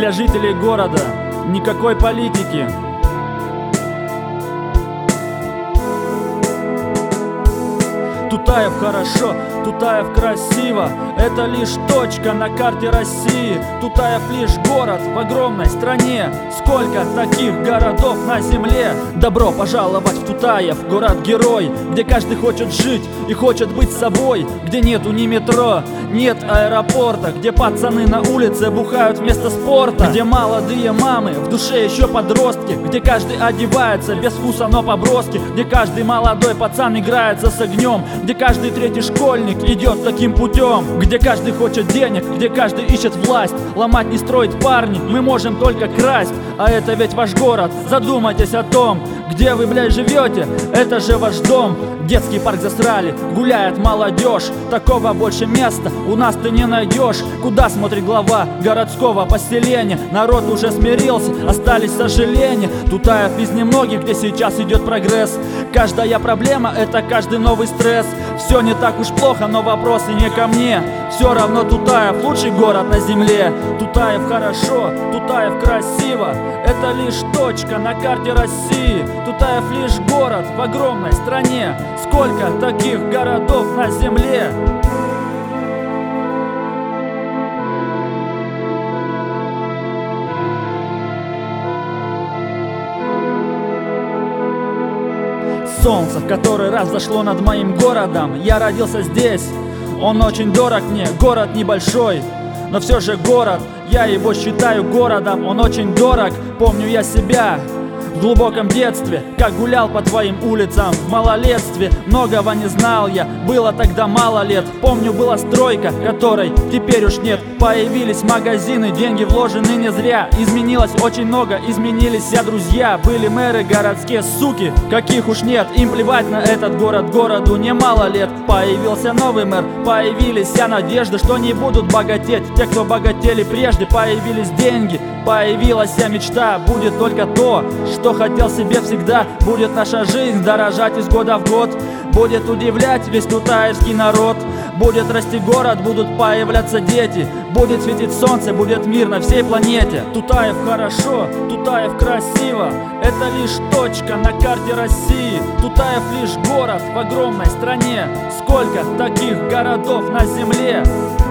Для жителей города никакой политики. Тутаев хорошо, Тутаев красиво, это лишь точка на карте России. Тутаев лишь город в огромной стране. Сколько таких городов на земле? Добро пожаловать в Тутаев, город-герой, где каждый хочет жить и хочет быть собой, где нету ни метро, нет аэропорта, где пацаны на улице бухают вместо спорта, где молодые мамы, в душе еще подростки, где каждый одевается без вкуса, но по-броски, где каждый молодой пацан играется с огнем, где каждый третий школьник идет таким путем, где каждый хочет денег, где каждый ищет власть. Ломать не строить парни, мы можем только красть. А это ведь ваш город, задумайтесь о том, где вы, блядь, живете, это же ваш дом. Детский парк засрали, гуляет молодежь, такого больше места у нас ты не найдешь. Куда смотрит глава городского поселения? Народ уже смирился, остались сожаления. Тутаев из немногих, где сейчас идет прогресс. Каждая проблема — это каждый новый стресс. Все не так уж плохо, но вопросы не ко мне. Все равно Тутаев лучший город на земле. Тутаев хорошо, Тутаев красиво, это лишь точка на карте России. Тутаев лишь город в огромной стране. Сколько таких городов на земле? Солнце в который раз зашло над моим городом. Я родился здесь, он очень дорог мне. Город небольшой, но все же город. Я его считаю городом, он очень дорог. Помню я себя в глубоком детстве, как гулял по твоим улицам в малолетстве. Многого не знал я, было тогда мало лет. Помню, была стройка, которой теперь уж нет. Появились магазины, деньги вложены не зря. Изменилось очень много, изменились все друзья. Были мэры городские, суки, каких уж нет. Им плевать на этот город, городу немало лет. Появился новый мэр, появились вся надежды, что не будут богатеть те, кто богатели прежде. Появились деньги, появилась вся мечта. Будет только то, что хотел себе всегда. Будет наша жизнь дорожать из года в год. Будет удивлять весь тутаевский народ. Будет расти город, будут появляться дети. Будет светить солнце, будет мир на всей планете. Тутаев хорошо, Тутаев красиво, это лишь точка на карте России. Тутаев лишь город в огромной стране. Сколько таких городов на земле?